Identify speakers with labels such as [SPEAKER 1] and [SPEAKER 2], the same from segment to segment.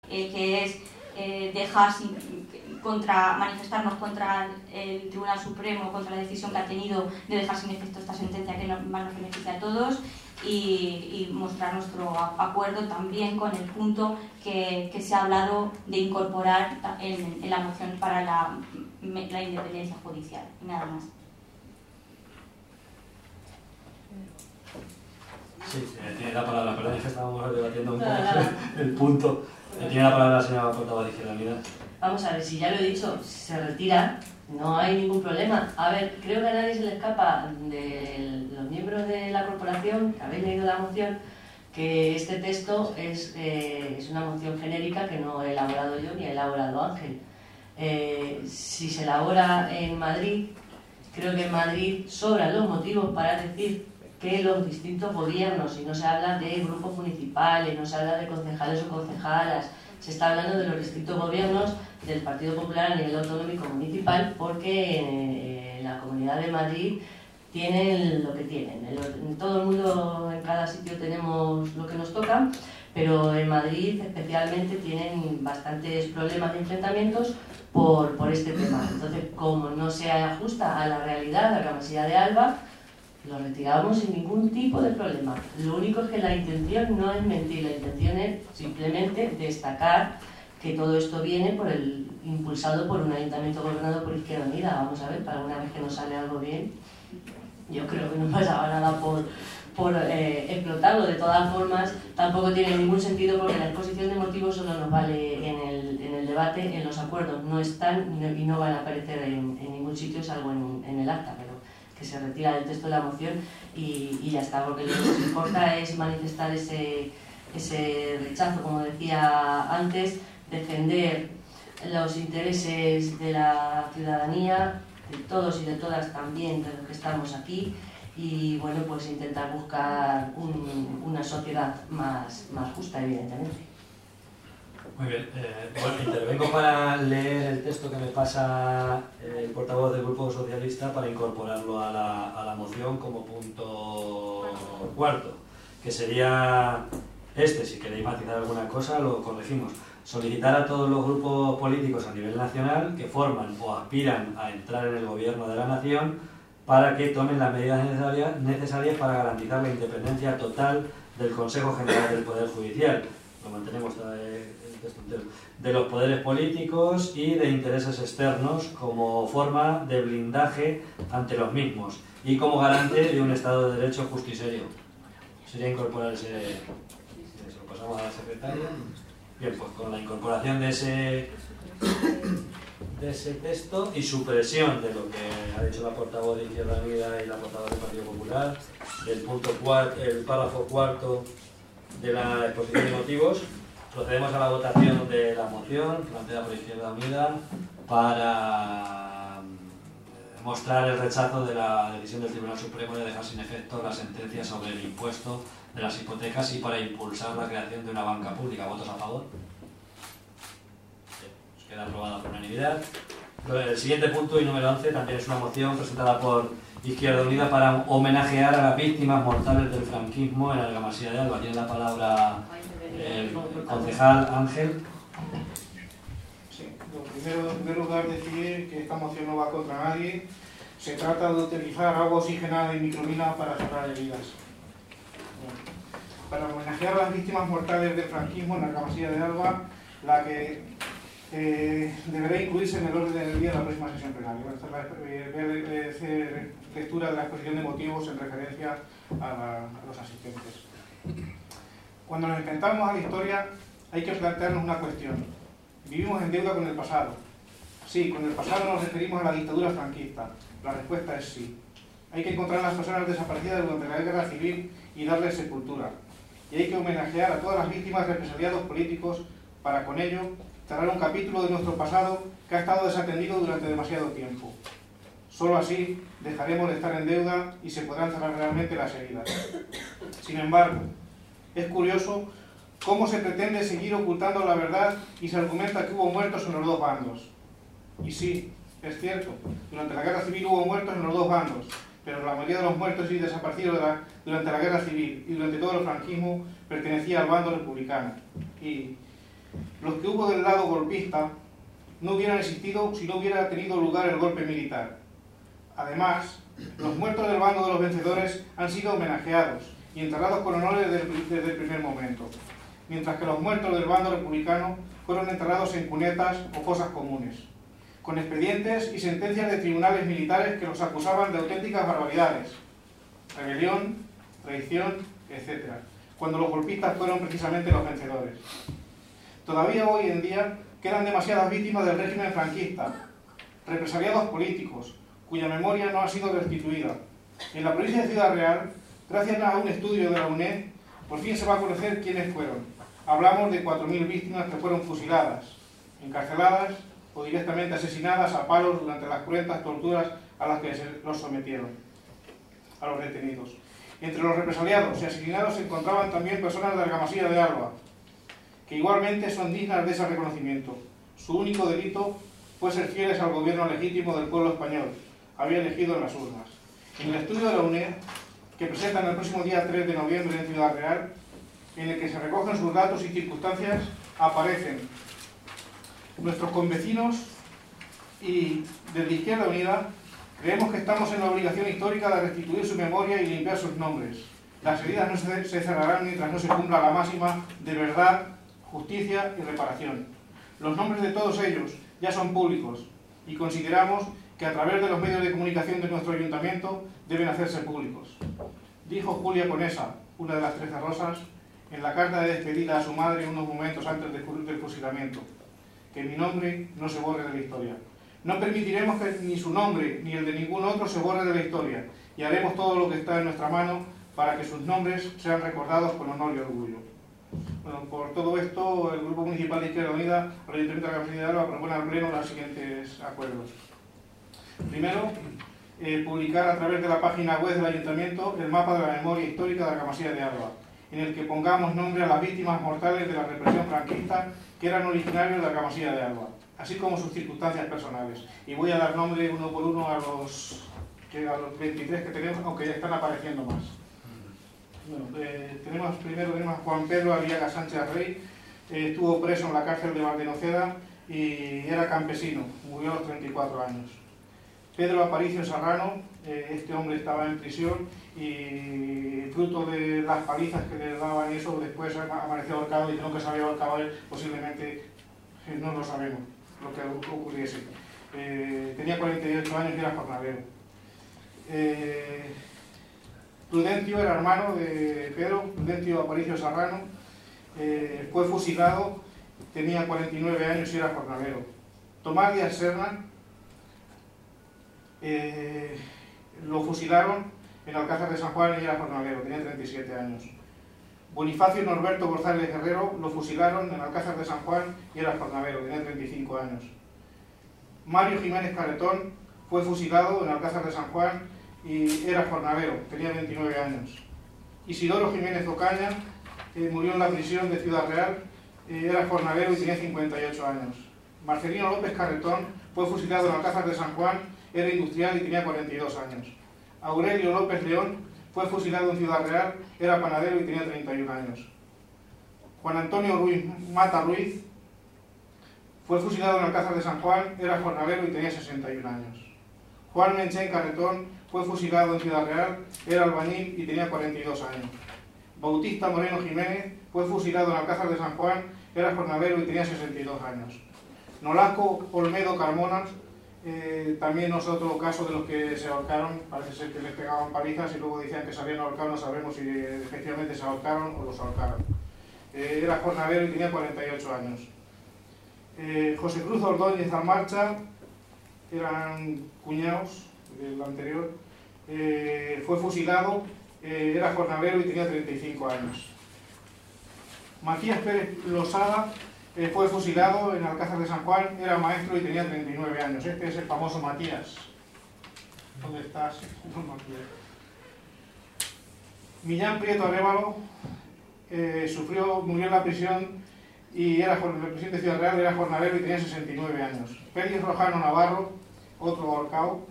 [SPEAKER 1] que es manifestarnos contra el Tribunal Supremo, contra la decisión que ha tenido de dejar sin efecto esta sentencia que más nos beneficia a todos, y mostrar nuestro acuerdo también con el punto que se ha hablado de incorporar en la moción para la independencia judicial. Y nada más.
[SPEAKER 2] Sí, tiene la palabra, perdón, es que estábamos debatiendo un poco el punto. Tiene la palabra la señora portavoz de Izquierda Unida.
[SPEAKER 3] Vamos a ver, si ya lo he dicho, si se retira, no hay ningún problema. A ver, creo que a nadie se le escapa de los miembros de la corporación que habéis leído la moción, que este texto es una moción genérica que no he elaborado yo ni ha elaborado Ángel. Si se elabora en Madrid, creo que en Madrid sobran los motivos para decir que los distintos gobiernos, y no se habla de grupos municipales, no se habla de concejales o concejalas, se está hablando de los distintos gobiernos del Partido Popular a nivel autonómico municipal, porque en la Comunidad de Madrid tienen lo que tienen. En todo el mundo, en cada sitio tenemos lo que nos toca, pero en Madrid especialmente tienen bastantes problemas de enfrentamientos por este tema. Entonces, como no se ajusta a la realidad, a la Masía de Alba, lo retiramos sin ningún tipo de problema. Lo único es que la intención no es mentir, la intención es simplemente destacar que todo esto viene impulsado por un ayuntamiento gobernado por Izquierda Unida. Vamos a ver, para una vez que nos sale algo bien, yo creo que no pasaba nada por explotarlo. De todas formas, tampoco tiene ningún sentido, porque la exposición de motivos solo nos vale en el debate. En los acuerdos no están y no van a aparecer en ningún sitio, salvo en el acta, pero que se retira del texto de la moción y ya está, porque lo que nos importa es manifestar ese rechazo, como decía antes, defender los intereses de la ciudadanía, de todos y de todas también, de los que estamos aquí, y bueno, pues intentar buscar una sociedad más justa, evidentemente.
[SPEAKER 2] Muy bien, bueno, intervengo para leer el texto que me pasa el portavoz del Grupo Socialista para incorporarlo a la moción como punto cuarto, que sería si queréis matizar alguna cosa lo corregimos. Solicitar a todos los grupos políticos a nivel nacional que forman o aspiran a entrar en el gobierno de la nación para que tomen las medidas necesarias para garantizar la independencia total del Consejo General del Poder Judicial. Lo mantenemos de los poderes políticos y de intereses externos como forma de blindaje ante los mismos y como garante de un Estado de Derecho justo y serio. Sería incorporar se lo pasamos a la secretaria. Bien, pues con la incorporación de ese texto y supresión de lo que ha dicho la portavoz de Izquierda Unida y la portavoz del Partido Popular, del el párrafo cuarto de la exposición de motivos, procedemos a la votación de la moción planteada por Izquierda Unida para mostrar el rechazo de la decisión del Tribunal Supremo de dejar sin efecto la sentencia sobre el impuesto de las hipotecas y para impulsar la creación de una banca pública. ¿Votos a favor? Os queda aprobada por unanimidad. El siguiente punto, y número 11, también es una moción presentada por Izquierda Unida para homenajear a las víctimas mortales del franquismo en la Argamasía de Alba. Tiene la palabra el concejal Ángel.
[SPEAKER 4] Sí, lo primero, en primer lugar, decir que esta moción no va contra nadie. Se trata de utilizar agua oxigenada y micromina para cerrar heridas. Para homenajear a las víctimas mortales del franquismo en la Argamasía de Alba, la que deberá incluirse en el orden del día de la próxima sesión plenaria. Esta es la lectura de la exposición de motivos en referencia a los asistentes. Cuando nos enfrentamos a la historia, hay que plantearnos una cuestión. ¿Vivimos en deuda con el pasado? Sí, con el pasado nos referimos a la dictadura franquista. La respuesta es sí. Hay que encontrar a las personas desaparecidas durante la guerra civil y darles sepultura. Y hay que homenajear a todas las víctimas de represaliados políticos para con ello cerrar un capítulo de nuestro pasado que ha estado desatendido durante demasiado tiempo. Solo así dejaremos de estar en deuda y se podrán cerrar realmente las heridas. Sin embargo, es curioso cómo se pretende seguir ocultando la verdad y se argumenta que hubo muertos en los dos bandos. Y sí, es cierto, durante la guerra civil hubo muertos en los dos bandos, pero la mayoría de los muertos y desaparecidos durante la guerra civil y durante todo el franquismo pertenecía al bando republicano. Y Los que hubo del lado golpista no hubieran existido si no hubiera tenido lugar el golpe militar. Además, los muertos del bando de los vencedores han sido homenajeados y enterrados con honores desde el primer momento, mientras que los muertos del bando republicano fueron enterrados en cunetas o fosas comunes, con expedientes y sentencias de tribunales militares que los acusaban de auténticas barbaridades, rebelión, traición, etc., cuando los golpistas fueron precisamente los vencedores. Todavía hoy en día quedan demasiadas víctimas del régimen franquista, represaliados políticos, cuya memoria no ha sido restituida. En la provincia de Ciudad Real, gracias a un estudio de la UNED, por fin se va a conocer quiénes fueron. Hablamos de 4.000 víctimas que fueron fusiladas, encarceladas o directamente asesinadas a palos durante las cruentas torturas a las que los sometieron a los detenidos. Entre los represaliados y asesinados se encontraban también personas de Argamasilla de Alba, que igualmente son dignas de ese reconocimiento. Su único delito fue ser fieles al gobierno legítimo del pueblo español, había elegido en las urnas. En el estudio de la UNED, que presentan el próximo día 3 de noviembre en Ciudad Real, en el que se recogen sus datos y circunstancias, aparecen nuestros convecinos y desde Izquierda Unida creemos que estamos en la obligación histórica de restituir su memoria y limpiar sus nombres. Las heridas no se cerrarán mientras no se cumpla la máxima de verdad, justicia y reparación. Los nombres de todos ellos ya son públicos y consideramos que a través de los medios de comunicación de nuestro ayuntamiento deben hacerse públicos. Dijo Julia Conesa, una de las 13 Rosas, en la carta de despedida a su madre unos momentos antes del fusilamiento, que mi nombre no se borre de la historia. No permitiremos que ni su nombre ni el de ningún otro se borre de la historia y haremos todo lo que está en nuestra mano para que sus nombres sean recordados con honor y orgullo. Bueno, por todo esto, el Grupo Municipal de Izquierda Unida, el Ayuntamiento de Argamasilla de Alba, propone al Pleno los siguientes acuerdos. Primero, publicar a través de la página web del Ayuntamiento el mapa de la memoria histórica de Argamasilla de Alba, en el que pongamos nombre a las víctimas mortales de la represión franquista que eran originarios de Argamasilla de Alba, así como sus circunstancias personales. Y voy a dar nombre uno por uno a los 23 que tenemos, aunque ya están apareciendo más. Bueno, primero tenemos a Juan Pedro Arriaga Sánchez Rey, estuvo preso en la cárcel de Valdenoceda y era campesino, murió a los 34 años. Pedro Aparicio Serrano, este hombre estaba en prisión y fruto de las palizas que le daban eso, después amaneció ahorcado y dijeron que se había ahorcado él, posiblemente no lo sabemos lo que ocurriese. Tenía 48 años y era jornalero. Prudencio era hermano de Pedro, Prudencio Aparicio Serrano, fue fusilado, tenía 49 años y era jornalero. Tomás Díaz Serna, lo fusilaron en Alcázar de San Juan y era jornalero, tenía 37 años. Bonifacio Norberto González Guerrero lo fusilaron en Alcázar de San Juan y era jornalero, tenía 35 años. Mario Jiménez Carretón fue fusilado en Alcázar de San Juan y era jornalero, tenía 29 años. Isidoro Jiménez Ocaña murió en la prisión de Ciudad Real, era jornalero y tenía 58 años. Marcelino López Carretón fue fusilado en Alcázar de San Juan, era industrial y tenía 42 años. Aurelio López León fue fusilado en Ciudad Real, era panadero y tenía 31 años. Juan Antonio Ruiz Mata Ruiz fue fusilado en Alcázar de San Juan, era jornalero y tenía 61 años. Juan Menchén Carretón fue fusilado en Ciudad Real, era albañil y tenía 42 años. Bautista Moreno Jiménez fue fusilado en Alcázar de San Juan, era jornalero y tenía 62 años. Nolasco Olmedo Carmona, también es otro caso de los que se ahorcaron, parece ser que les pegaban palizas y luego decían que se habían ahorcado, no sabemos si efectivamente se ahorcaron o los ahorcaron. Era jornalero y tenía 48 años. José Cruz Ordóñez Almarcha, eran cuñados del anterior, fue fusilado, era jornalero y tenía 35 años. Matías Pérez Losada fue fusilado en Alcázar de San Juan, era maestro y tenía 39 años. Este es el famoso Matías. ¿Dónde estás? No, Matías. Millán Prieto Arévalo murió en la prisión y era en la prisión de Ciudad Real, era jornalero y tenía 69 años. Félix Rojano Navarro, otro ahorcado,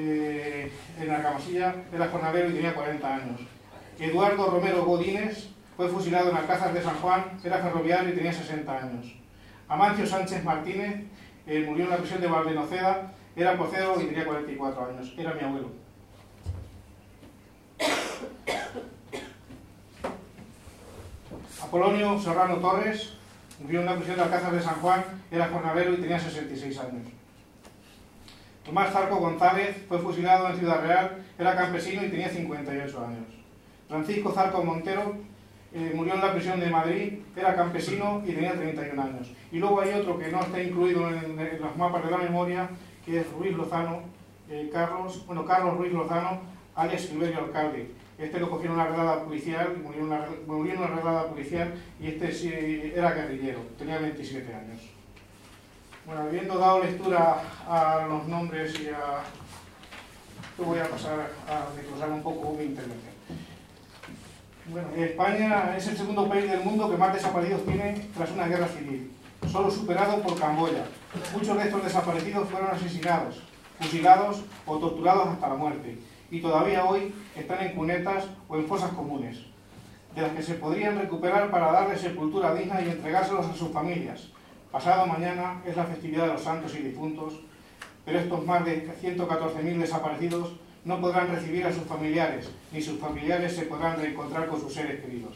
[SPEAKER 4] en Argamasilla, era jornalero y tenía 40 años. Eduardo Romero Godínez fue fusilado en Alcázar de San Juan, era ferroviario y tenía 60 años. Amancio Sánchez Martínez murió en la prisión de Valdenoceda, era porcero y tenía 44 años, era mi abuelo. Apolonio Serrano Torres murió en la prisión de Alcázar de San Juan, era jornalero y tenía 66 años. Tomás Zarco González fue fusilado en Ciudad Real, era campesino y tenía 58 años. Francisco Zarco Montero murió en la prisión de Madrid, era campesino y tenía 31 años. Y luego hay otro que no está incluido en los mapas de la memoria, que es Ruiz Lozano, Carlos Ruiz Lozano, alias Silverio Alcalde. Este lo cogieron en una redada policial, murió en una redada policial, y este sí era guerrillero, tenía 27 años. Bueno, habiendo dado lectura a los nombres y a... Yo voy a pasar a desglosar un poco mi intervención. Bueno, España es el segundo país del mundo que más desaparecidos tiene tras una guerra civil, solo superado por Camboya. Muchos de estos desaparecidos fueron asesinados, fusilados o torturados hasta la muerte, y todavía hoy están en cunetas o en fosas comunes, de las que se podrían recuperar para darles sepultura digna y entregárselos a sus familias. Pasado mañana es la festividad de los santos y difuntos, pero estos más de 114.000 desaparecidos no podrán recibir a sus familiares, ni sus familiares se podrán reencontrar con sus seres queridos.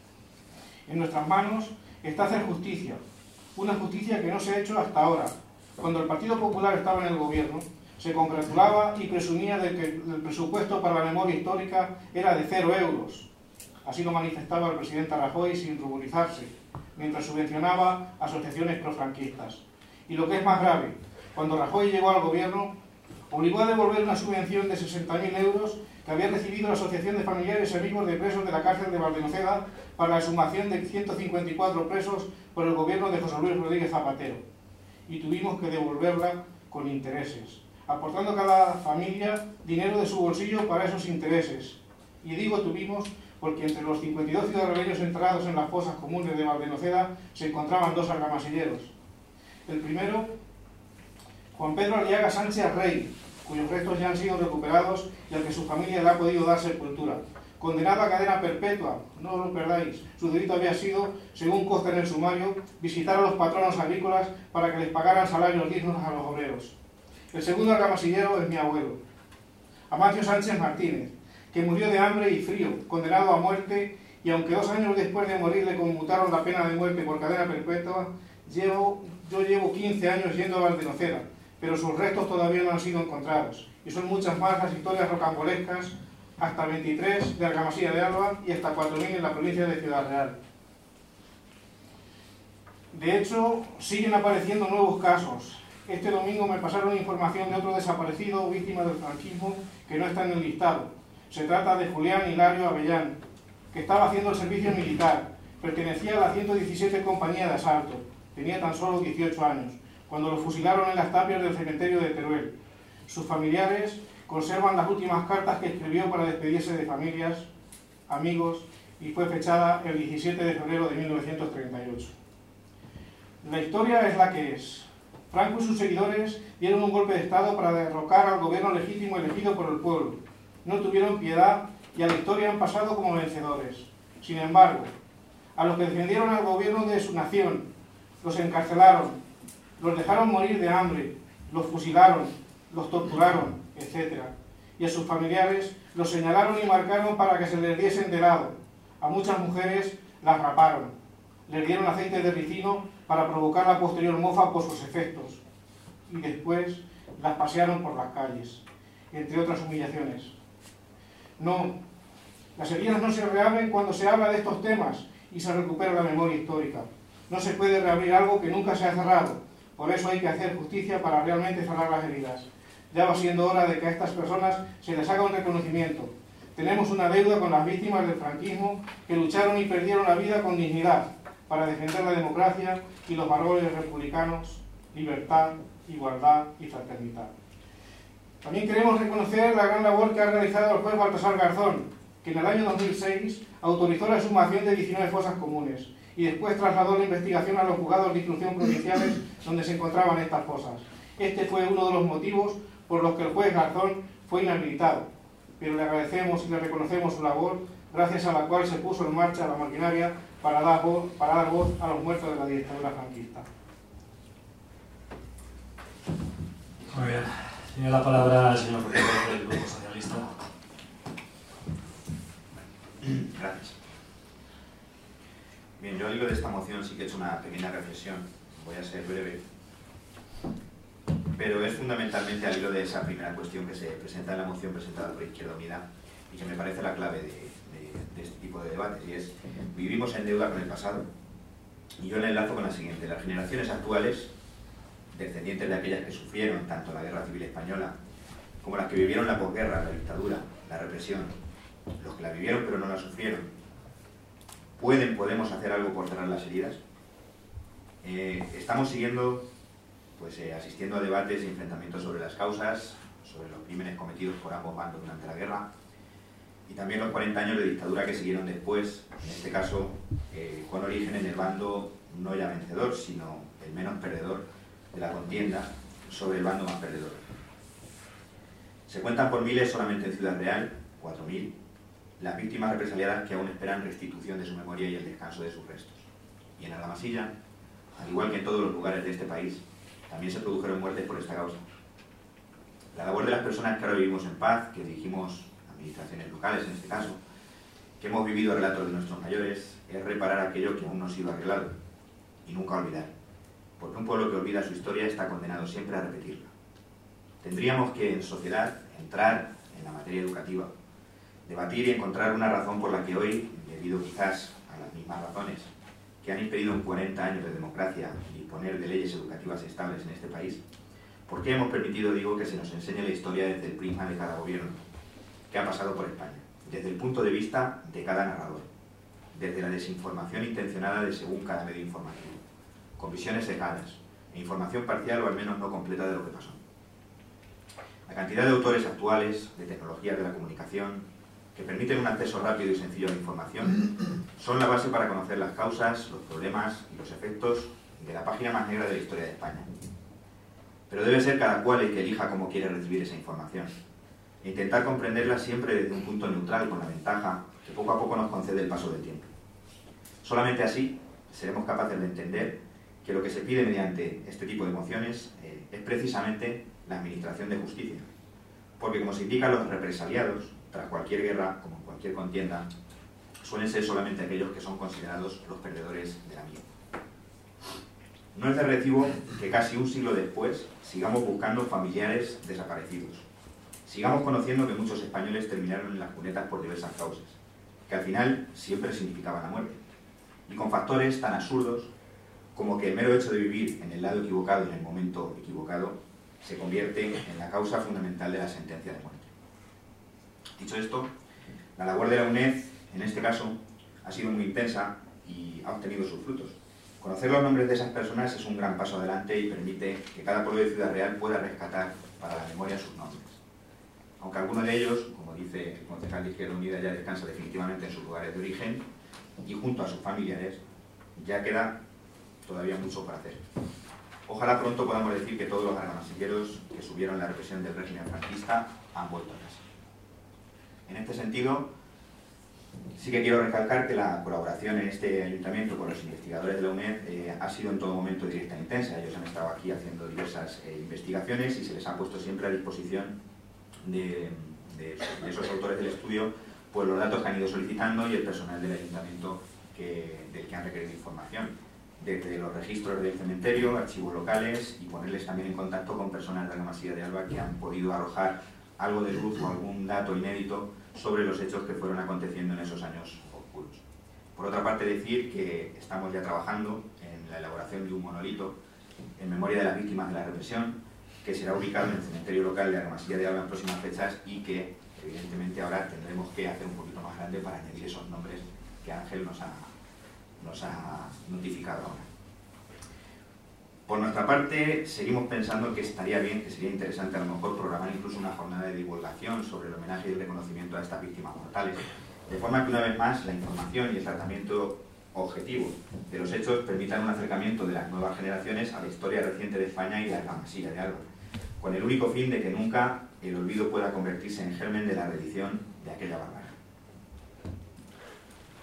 [SPEAKER 4] En nuestras manos está hacer justicia, una justicia que no se ha hecho hasta ahora. Cuando el Partido Popular estaba en el gobierno, se congratulaba y presumía de que el presupuesto para la memoria histórica era de 0 euros. Así lo manifestaba el presidente Rajoy sin ruborizarse, mientras subvencionaba asociaciones profranquistas. Y lo que es más grave, cuando Rajoy llegó al gobierno, obligó a devolver una subvención de 60.000 euros que había recibido la Asociación de Familiares y Amigos de Presos de la cárcel de Valdenoceda para la exhumación de 154 presos por el gobierno de José Luis Rodríguez Zapatero. Y tuvimos que devolverla con intereses, aportando cada familia dinero de su bolsillo para esos intereses. Y digo tuvimos porque entre los 52 ciudadanos enterrados en las fosas comunes de Valdenoceda se encontraban 2 argamasilleros. El primero, Juan Pedro Aliaga Sánchez Rey, cuyos restos ya han sido recuperados y al que su familia le ha podido dar sepultura. Condenado a cadena perpetua, no lo perdáis, su delito había sido, según consta en el sumario, visitar a los patronos agrícolas para que les pagaran salarios dignos a los obreros. El segundo argamasillero es mi abuelo, Amancio Sánchez Martínez, que murió de hambre y frío, condenado a muerte, y aunque 2 años después de morir le conmutaron la pena de muerte por cadena perpetua, yo llevo 15 años yendo a Valdenoceda, pero sus restos todavía no han sido encontrados, y son muchas más las historias rocambolescas, hasta 23 de Argamasilla de Alba y hasta 4.000 en la provincia de Ciudad Real. De hecho, siguen apareciendo nuevos casos. Este domingo me pasaron información de otro desaparecido víctima del franquismo que no está en el listado. Se trata de Julián Hilario Avellán, que estaba haciendo el servicio militar, pertenecía a la 117 Compañía de Asalto, tenía tan solo 18 años, cuando lo fusilaron en las tapias del cementerio de Teruel. Sus familiares conservan las últimas cartas que escribió para despedirse de familias, amigos, y fue fechada el 17 de febrero de 1938. La historia es la que es. Franco y sus seguidores dieron un golpe de Estado para derrocar al gobierno legítimo elegido por el pueblo. No tuvieron piedad y a la historia han pasado como vencedores. Sin embargo, a los que defendieron al gobierno de su nación, los encarcelaron, los dejaron morir de hambre, los fusilaron, los torturaron, etc. Y a sus familiares los señalaron y marcaron para que se les diesen de lado. A muchas mujeres las raparon, les dieron aceite de ricino para provocar la posterior mofa por sus efectos, y después las pasearon por las calles, entre otras humillaciones. No, las heridas no se reabren cuando se habla de estos temas y se recupera la memoria histórica. No se puede reabrir algo que nunca se ha cerrado, por eso hay que hacer justicia para realmente cerrar las heridas. Ya va siendo hora de que a estas personas se les haga un reconocimiento. Tenemos una deuda con las víctimas del franquismo que lucharon y perdieron la vida con dignidad para defender la democracia y los valores republicanos, libertad, igualdad y fraternidad. También queremos reconocer la gran labor que ha realizado el juez Baltasar Garzón, que en el año 2006 autorizó la exhumación de 19 fosas comunes y después trasladó la investigación a los juzgados de instrucción provinciales donde se encontraban estas fosas. Este fue uno de los motivos por los que el juez Garzón fue inhabilitado, pero le agradecemos y le reconocemos su labor gracias a la cual se puso en marcha la maquinaria para dar voz a los muertos de la dictadura franquista.
[SPEAKER 2] Muy bien. Tiene la palabra el señor portavoz del Grupo Socialista.
[SPEAKER 5] Gracias. Bien, yo al hilo de esta moción sí que he hecho una pequeña reflexión. Voy a ser breve. Pero es fundamentalmente al hilo de esa primera cuestión que se presenta en la moción presentada por Izquierda Unida y que me parece la clave de este tipo de debates, y es: vivimos en deuda con el pasado. Y yo la enlazo con la siguiente: las generaciones actuales, descendientes de aquellas que sufrieron tanto la Guerra Civil Española como las que vivieron la posguerra, la dictadura, la represión, los que la vivieron pero no la sufrieron, ¿podemos hacer algo por cerrar las heridas? Estamos asistiendo a debates y enfrentamientos sobre las causas, sobre los crímenes cometidos por ambos bandos durante la guerra y también los 40 años de dictadura que siguieron después, en este caso con origen en el bando no ya vencedor, sino el menos perdedor de la contienda, sobre el bando más perdedor. Se cuentan por miles solamente en Ciudad Real, 4.000, las víctimas represaliadas que aún esperan restitución de su memoria y el descanso de sus restos. Y en Argamasilla, al igual que en todos los lugares de este país, también se produjeron muertes por esta causa. La labor de las personas que ahora vivimos en paz, que dirigimos administraciones locales en este caso, que hemos vivido relatos de nuestros mayores, es reparar aquello que aún no ha sido arreglado y nunca olvidar. Porque un pueblo que olvida su historia está condenado siempre a repetirla. Tendríamos que, en sociedad, entrar en la materia educativa, debatir y encontrar una razón por la que hoy, debido quizás a las mismas razones que han impedido en 40 años de democracia disponer de leyes educativas estables en este país, ¿por qué hemos permitido, que se nos enseñe la historia desde el prisma de cada gobierno que ha pasado por España, desde el punto de vista de cada narrador, desde la desinformación intencionada de según cada medio informativo, con visiones cegadas e información parcial o al menos no completa de lo que pasó? La cantidad de autores actuales, de tecnologías de la comunicación, que permiten un acceso rápido y sencillo a la información, son la base para conocer las causas, los problemas y los efectos de la página más negra de la historia de España. Pero debe ser cada cual el que elija cómo quiere recibir esa información, e intentar comprenderla siempre desde un punto neutral, con la ventaja que poco a poco nos concede el paso del tiempo. Solamente así seremos capaces de entender que lo que se pide mediante este tipo de mociones es precisamente la administración de justicia, porque como se indica, los represaliados, tras cualquier guerra, como en cualquier contienda, suelen ser solamente aquellos que son considerados los perdedores de la misma. No es de recibo que casi un siglo después sigamos buscando familiares desaparecidos, sigamos conociendo que muchos españoles terminaron en las cunetas por diversas causas, que al final siempre significaban la muerte, y con factores tan absurdos como que el mero hecho de vivir en el lado equivocado y en el momento equivocado se convierte en la causa fundamental de la sentencia de muerte. Dicho esto, la labor de la UNED, en este caso, ha sido muy intensa y ha obtenido sus frutos. Conocer los nombres de esas personas es un gran paso adelante y permite que cada pueblo de Ciudad Real pueda rescatar para la memoria sus nombres. Aunque alguno de ellos, como dice el concejal de Izquierda Unida, ya descansa definitivamente en sus lugares de origen y junto a sus familiares, ya queda todavía mucho por hacer. Ojalá pronto podamos decir que todos los argamasilleros que subieron la represión del régimen franquista han vuelto a casa. En este sentido, sí que quiero recalcar que la colaboración en este ayuntamiento con los investigadores de la UNED ha sido en todo momento directa e intensa. Ellos han estado aquí haciendo diversas investigaciones y se les ha puesto siempre a disposición de esos autores del estudio pues los datos que han ido solicitando y el personal del ayuntamiento del que han requerido información, desde los registros del cementerio, archivos locales, y ponerles también en contacto con personas de Argamasilla de Alba que han podido arrojar algo de luz o algún dato inédito sobre los hechos que fueron aconteciendo en esos años oscuros. Por otra parte, decir que estamos ya trabajando en la elaboración de un monolito en memoria de las víctimas de la represión, que será ubicado en el cementerio local de Argamasilla de Alba en próximas fechas y que, evidentemente, ahora tendremos que hacer un poquito más grande para añadir esos nombres que Ángel nos ha notificado ahora. Por nuestra parte, seguimos pensando que estaría bien, que sería interesante a lo mejor programar incluso una jornada de divulgación sobre el homenaje y el reconocimiento a estas víctimas mortales, de forma que una vez más la información y el tratamiento objetivo de los hechos permitan un acercamiento de las nuevas generaciones a la historia reciente de España y de Argamasilla de Alba, con el único fin de que nunca el olvido pueda convertirse en germen de la reedición de aquella barbarie.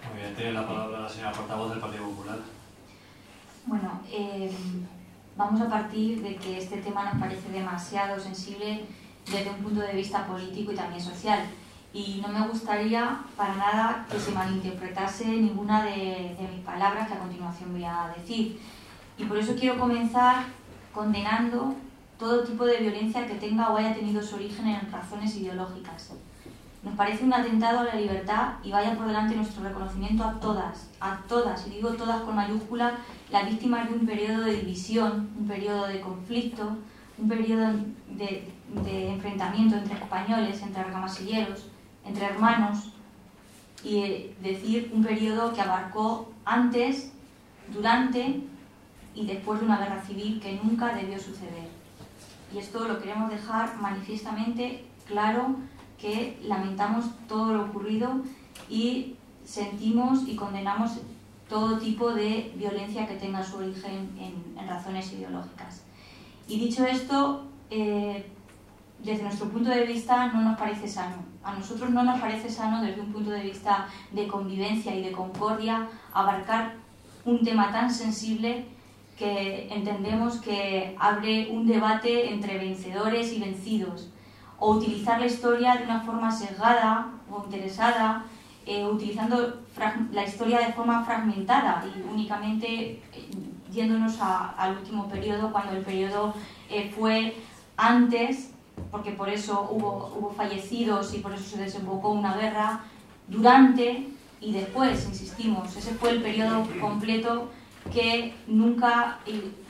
[SPEAKER 2] Muy bien, tiene la palabra la señora portavoz del Partido Popular.
[SPEAKER 1] Bueno, vamos a partir de que este tema nos parece demasiado sensible desde un punto de vista político y también social. Y no me gustaría para nada que se malinterpretase ninguna de mis palabras que a continuación voy a decir. Y por eso quiero comenzar condenando todo tipo de violencia que tenga o haya tenido su origen en razones ideológicas. Nos parece un atentado a la libertad y vaya por delante nuestro reconocimiento a todas, y digo todas con mayúscula, las víctimas de un periodo de división, un periodo de conflicto, un periodo de enfrentamiento entre españoles, entre argamasilleros, entre hermanos, y decir un periodo que abarcó antes, durante y después de una guerra civil que nunca debió suceder. Y esto lo queremos dejar manifiestamente claro, que lamentamos todo lo ocurrido y sentimos y condenamos todo tipo de violencia que tenga su origen en razones ideológicas. Y dicho esto, desde nuestro punto de vista no nos parece sano. A nosotros no nos parece sano desde un punto de vista de convivencia y de concordia abarcar un tema tan sensible que entendemos que abre un debate entre vencedores y vencidos, o utilizar la historia de una forma sesgada o interesada, utilizando la historia de forma fragmentada y únicamente yéndonos al último periodo, cuando el periodo fue antes, porque por eso hubo fallecidos y por eso se desembocó una guerra, durante y después, insistimos, ese fue el periodo completo que nunca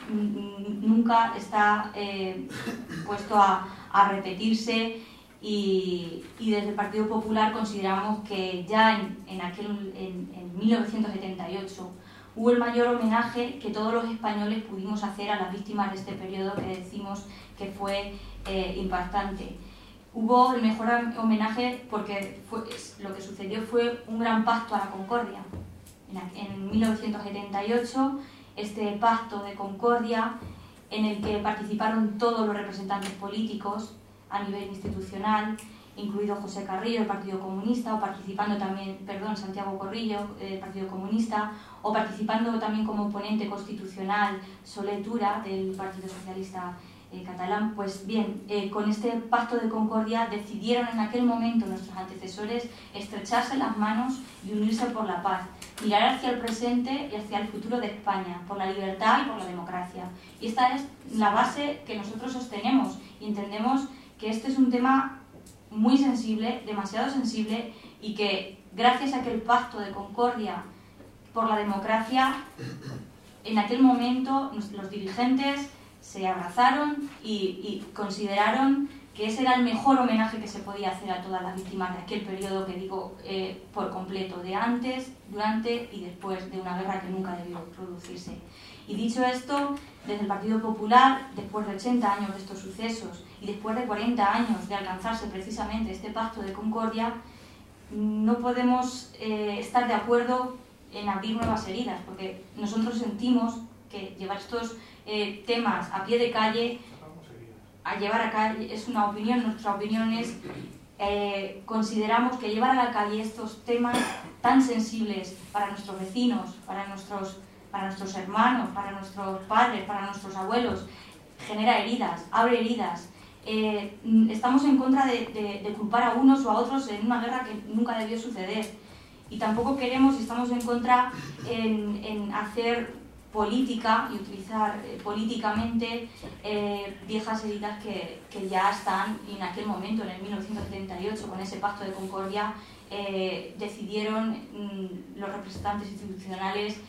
[SPEAKER 1] está puesto a repetirse, y desde el Partido Popular consideramos que ya en 1978 hubo el mayor homenaje que todos los españoles pudimos hacer a las víctimas de este periodo, que decimos que fue impactante. Hubo el mejor homenaje porque lo que sucedió fue un gran pacto a la concordia. En 1978, este pacto de concordia en el que participaron todos los representantes políticos a nivel institucional, incluido José Carrillo del Partido Comunista, o participando también, Santiago Corrillo del Partido Comunista, o participando también como ponente constitucional Soler Tura del Partido Socialista catalán. Pues bien, con este pacto de concordia decidieron en aquel momento nuestros antecesores estrecharse las manos y unirse por la paz, mirar hacia el presente y hacia el futuro de España, por la libertad y por la democracia. Y esta es la base que nosotros sostenemos y entendemos que este es un tema muy sensible, demasiado sensible, y que gracias a aquel pacto de concordia por la democracia, en aquel momento los dirigentes se abrazaron y consideraron que ese era el mejor homenaje que se podía hacer a todas las víctimas de aquel periodo que digo por completo, de antes, durante y después de una guerra que nunca debió producirse. Y dicho esto, desde el Partido Popular, después de 80 años de estos sucesos y después de 40 años de alcanzarse precisamente este pacto de concordia, no podemos estar de acuerdo en abrir nuevas heridas, porque nosotros sentimos que llevar estos temas a pie de calle, a llevar a calle, es una opinión, nuestra opinión es, consideramos que llevar a la calle estos temas tan sensibles para nuestros vecinos, para nuestros hermanos, para nuestros padres, para nuestros abuelos, genera heridas, abre heridas. Estamos en contra de culpar a unos o a otros en una guerra que nunca debió suceder. Y tampoco queremos, estamos en contra en hacer política y utilizar políticamente viejas heridas que ya están, y en aquel momento, en el 1978, con ese pacto de concordia, decidieron los representantes institucionales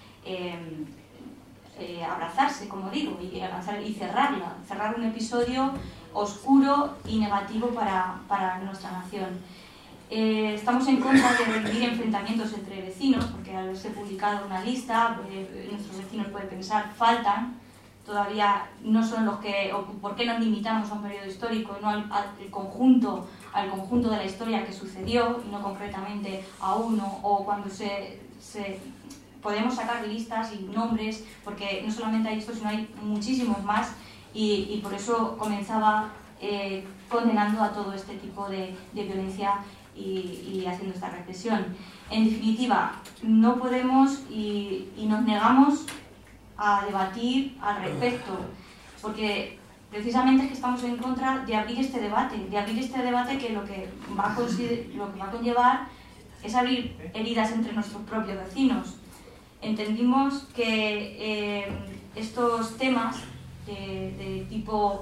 [SPEAKER 1] abrazarse, como digo, y avanzar y cerrar un episodio oscuro y negativo para nuestra nación. Estamos en contra de vivir enfrentamientos entre vecinos, porque al haberse publicado una lista, nuestros vecinos pueden pensar, faltan, todavía no son los que, o por qué nos limitamos a un periodo histórico, no al conjunto de la historia que sucedió, y no concretamente a uno, o cuando podemos sacar listas y nombres, porque no solamente hay esto, sino hay muchísimos más, y por eso comenzaba condenando a todo este tipo de violencia y haciendo esta reflexión. En definitiva, no podemos y nos negamos a debatir al respecto, porque precisamente es que estamos en contra de abrir este debate que lo que va a conllevar es abrir heridas entre nuestros propios vecinos. Entendimos que estos temas de tipo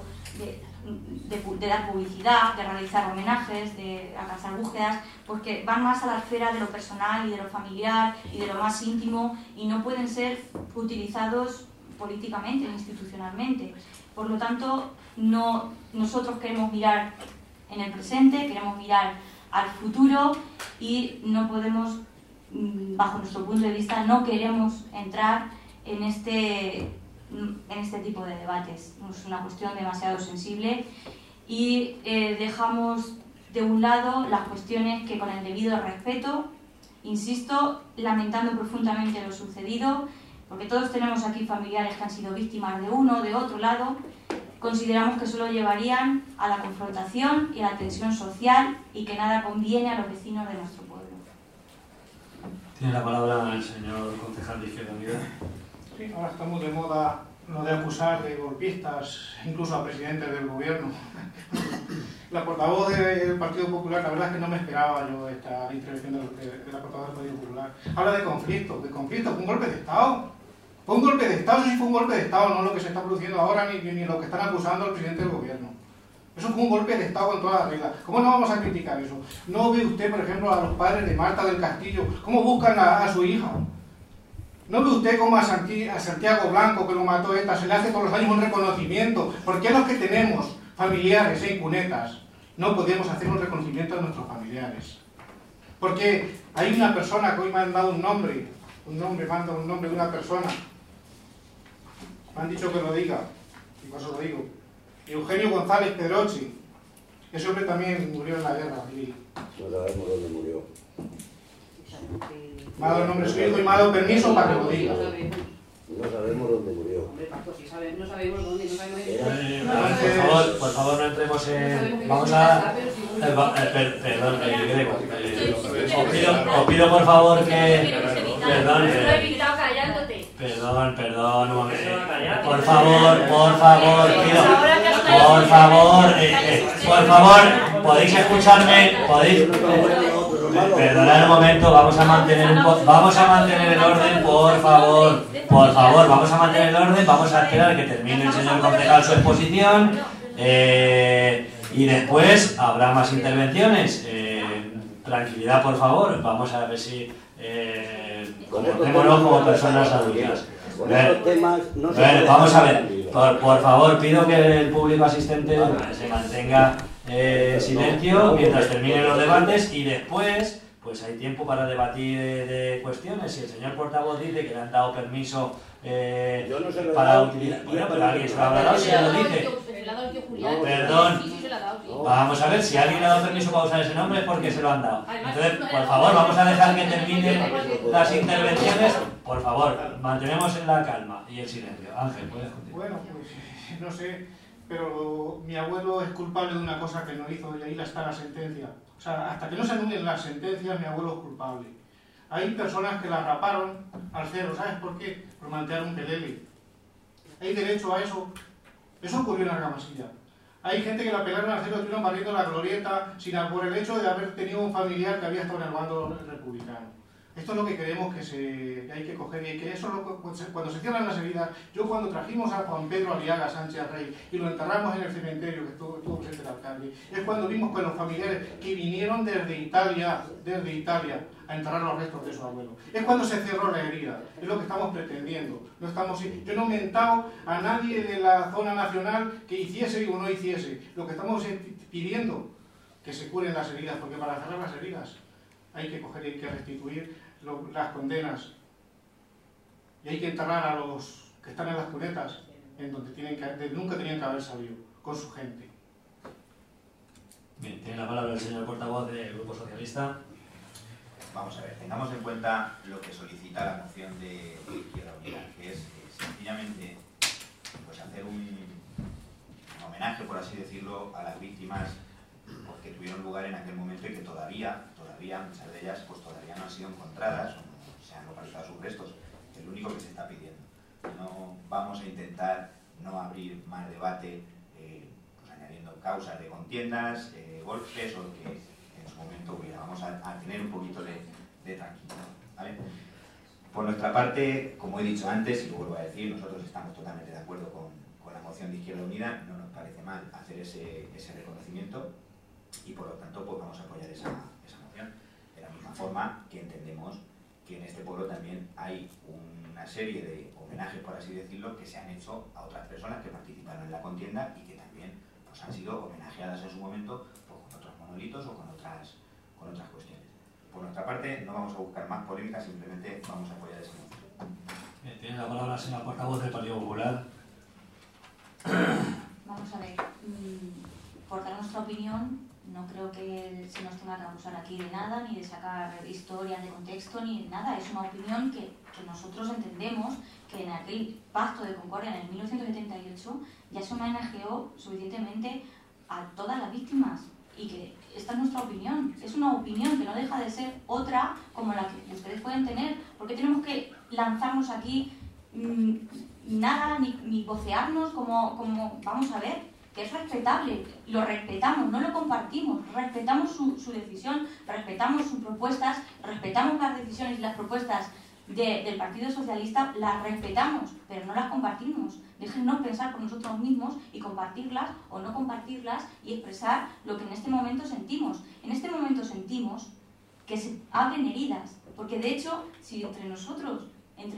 [SPEAKER 1] de dar publicidad, de realizar homenajes, de alcanzar búsquedas, porque van más a la esfera de lo personal y de lo familiar y de lo más íntimo y no pueden ser utilizados políticamente, institucionalmente. Por lo tanto, nosotros queremos mirar en el presente, queremos mirar al futuro y no podemos, bajo nuestro punto de vista, no queremos entrar en este tipo de debates. Es una cuestión demasiado sensible y dejamos de un lado las cuestiones que, con el debido respeto, insisto, lamentando profundamente lo sucedido, porque todos tenemos aquí familiares que han sido víctimas de uno o de otro lado, consideramos que solo llevarían a la confrontación y a la tensión social y que nada conviene a los vecinos de nuestro pueblo.
[SPEAKER 2] Tiene la palabra el señor concejal de Izquierda Unida.
[SPEAKER 4] Sí, ahora estamos de moda lo de acusar de golpistas, incluso a presidentes del gobierno. La portavoz del Partido Popular, la verdad es que no me esperaba yo esta intervención de la portavoz del Partido Popular. Habla de conflicto, fue un golpe de Estado. Fue un golpe de Estado, sí fue un golpe de Estado, no lo que se está produciendo ahora ni lo que están acusando al presidente del gobierno. Eso fue un golpe de Estado con todas las reglas. ¿Cómo no vamos a criticar eso? ¿No ve usted, por ejemplo, a los padres de Marta del Castillo, cómo buscan a su hija? ¿No ve usted cómo a Santiago Blanco, que lo mató ETA, se le hace todos los años un reconocimiento? ¿Por qué los que tenemos familiares en cunetas no podemos hacer un reconocimiento a nuestros familiares? Porque hay una persona que hoy me han dado manda un nombre de una persona. Me han dicho que lo diga, y por eso lo digo. Eugenio González Pedrochi. Ese hombre también murió en la guerra civil.
[SPEAKER 6] No sabemos dónde murió.
[SPEAKER 4] Me ha dado el nombre de su hijo y me ha dado permiso para que lo diga.
[SPEAKER 6] No sabemos dónde murió.
[SPEAKER 7] No sabemos dónde.
[SPEAKER 2] Por favor, no entremos en... Vamos a... Perdón, os pido por favor que... Perdón, un momento. Por favor, podéis escucharme, perdonad un momento, vamos a mantener el orden, por favor, vamos a mantener el orden, vamos a esperar que termine el señor concejal su exposición y después habrá más intervenciones. Tranquilidad, por favor, vamos a ver si comportémonos como personas adultas. Vamos a ver, por favor, pido que el público asistente se mantenga silencio mientras terminen los debates y después pues hay tiempo para debatir de cuestiones. Si el señor portavoz dice que le han dado permiso para utilizar... Bueno, pero alguien se lo habrá dado, si él lo dice. Perdón. Vamos a ver, si alguien le ha dado permiso para usar ese nombre es porque se lo han dado. Entonces, por favor, vamos a dejar que terminen las intervenciones. Por favor, mantenemos en la calma y el silencio. Ángel, puedes continuar.
[SPEAKER 4] Bueno, pues no sé, pero mi abuelo es culpable de una cosa que no hizo y ahí está la sentencia. O sea, hasta que no se anulen las sentencias, mi abuelo es culpable. Hay personas que la raparon al cero, ¿sabes por qué? Por mantener un pelele. ¿Hay derecho a eso? Eso ocurrió en Argamasilla. Hay gente que la pelaron al cero, estuvieron barriendo la glorieta por el hecho de haber tenido un familiar que había estado en el bando republicano. Esto es lo que creemos que hay que coger y que eso cuando se cierran las heridas. Yo cuando trajimos a Juan Pedro Aliaga Sánchez Rey y lo enterramos en el cementerio que estuvo presente el alcalde, es cuando vimos con los familiares que vinieron desde Italia a enterrar los restos de su abuelo. Es cuando se cerró la herida. Es lo que estamos pretendiendo. Yo no he mentado a nadie de la zona nacional que hiciese o no hiciese. Lo que estamos pidiendo que se curen las heridas, porque para cerrar las heridas hay que coger y hay que restituir las condenas y hay que enterrar a los que están en las cunetas en donde nunca tenían que haber salido, con su gente.
[SPEAKER 2] Bien, tiene la palabra el señor portavoz del Grupo Socialista.
[SPEAKER 5] Vamos a ver, tengamos en cuenta lo que solicita la moción de Izquierda Unida, que es sencillamente pues, hacer un homenaje, por así decirlo, a las víctimas, porque que tuvieron lugar en aquel momento y que todavía muchas de ellas pues todavía no han sido encontradas o no se han localizado sus restos. Es lo único que se está pidiendo. No vamos a intentar no abrir más debate pues añadiendo causas de contiendas, golpes o lo que en su momento hubiera. Vamos a tener un poquito de tranquilidad, ¿vale? Por nuestra parte, como he dicho antes y lo vuelvo a decir, nosotros estamos totalmente de acuerdo con la moción de Izquierda Unida, no nos parece mal hacer ese reconocimiento y por lo tanto pues vamos a apoyar esa moción. De la misma forma que entendemos que en este pueblo también hay una serie de homenajes, por así decirlo, que se han hecho a otras personas que participaron en la contienda y que también pues, han sido homenajeadas en su momento pues, con otros monolitos o con otras cuestiones. Por nuestra parte, no vamos a buscar más polémicas, simplemente vamos a apoyar esa moción.
[SPEAKER 2] Tiene la palabra la señora portavoz del Partido Popular.
[SPEAKER 1] Vamos a ver, por dar nuestra opinión, no creo que se nos tenga que acusar aquí de nada, ni de sacar historias de contexto, ni de nada. Es una opinión que nosotros entendemos que en aquel pacto de Concordia en el 1978 ya se homenajeó suficientemente a todas las víctimas y que esta es nuestra opinión. Es una opinión que no deja de ser otra como la que ustedes pueden tener. ¿Por qué tenemos que lanzarnos aquí nada, ni vocearnos como vamos a ver? Que es respetable, lo respetamos, no lo compartimos, respetamos su decisión, respetamos sus propuestas, respetamos las decisiones y las propuestas del Partido Socialista, las respetamos, pero no las compartimos. Déjennos pensar por nosotros mismos y compartirlas o no compartirlas y expresar lo que en este momento sentimos. En este momento sentimos que se abren heridas, porque de hecho, si entre nosotros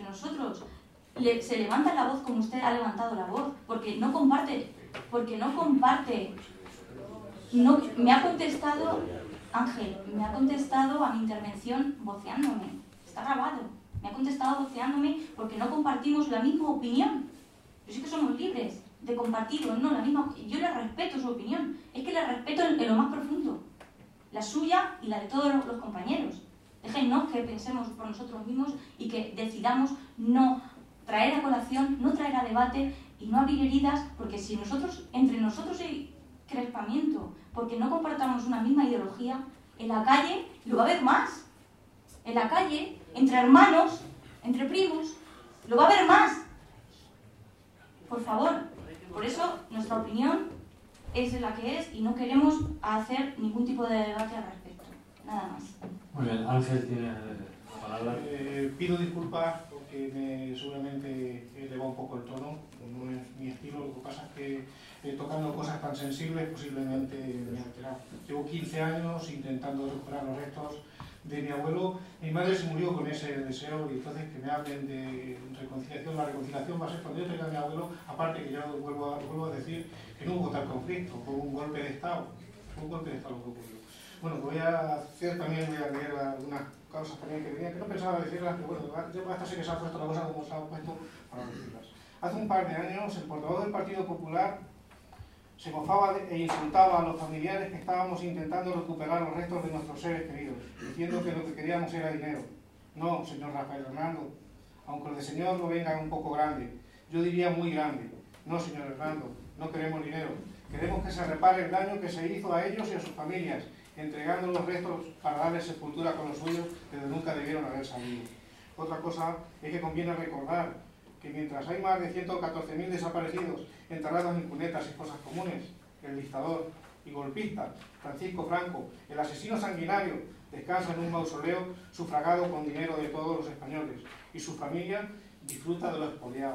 [SPEAKER 1] se levanta la voz como usted ha levantado la voz, porque no comparte, me ha contestado, Ángel, me ha contestado a mi intervención voceándome, está grabado, me ha contestado voceándome porque no compartimos la misma opinión. Yo sé que somos libres de compartir o no la misma, yo le respeto su opinión, es que le respeto en lo más profundo, la suya y la de todos los compañeros. Déjennos que pensemos por nosotros mismos y que decidamos no traer a colación, no traer a debate y no abrir heridas, porque si entre nosotros hay crespamiento, porque no compartamos una misma ideología, en la calle lo va a haber más. En la calle, entre hermanos, entre primos, lo va a haber más. Por favor, por eso nuestra opinión es la que es y no queremos hacer ningún tipo de debate al respecto. Nada más.
[SPEAKER 2] Muy bien, Ángel tiene la palabra.
[SPEAKER 4] Pido disculpas porque seguramente he elevado un poco el tono, no es mi estilo, lo que pasa es que tocando cosas tan sensibles posiblemente me he alterado. Llevo 15 años intentando recuperar los restos de mi abuelo. Mi madre se murió con ese deseo y entonces que me hablen de reconciliación. La reconciliación va a ser cuando yo traiga a mi abuelo, aparte que ya lo vuelvo a decir, que no hubo tal conflicto, fue un golpe de Estado. Fue un golpe de Estado lo que ocurrió. Bueno, voy a hacer también, voy a leer algunas causas también que tenía, que no pensaba decirlas, pero bueno, hasta sé que se ha puesto la cosa como se ha puesto para decirlas. Hace un par de años, el portavoz del Partido Popular se mofaba e insultaba a los familiares que estábamos intentando recuperar los restos de nuestros seres queridos, diciendo que lo que queríamos era dinero. No, señor Rafael Hernando, aunque el de señor lo venga un poco grande, yo diría muy grande. No, señor Hernando, no queremos dinero. Queremos que se repare el daño que se hizo a ellos y a sus familias, entregando los restos para darles sepultura con los suyos que nunca debieron haber salido. Otra cosa es que conviene recordar que mientras hay más de 114.000 desaparecidos enterrados en cunetas y fosas comunes, el dictador y golpista Francisco Franco, el asesino sanguinario, descansa en un mausoleo sufragado con dinero de todos los españoles y su familia disfruta de lo expoliado.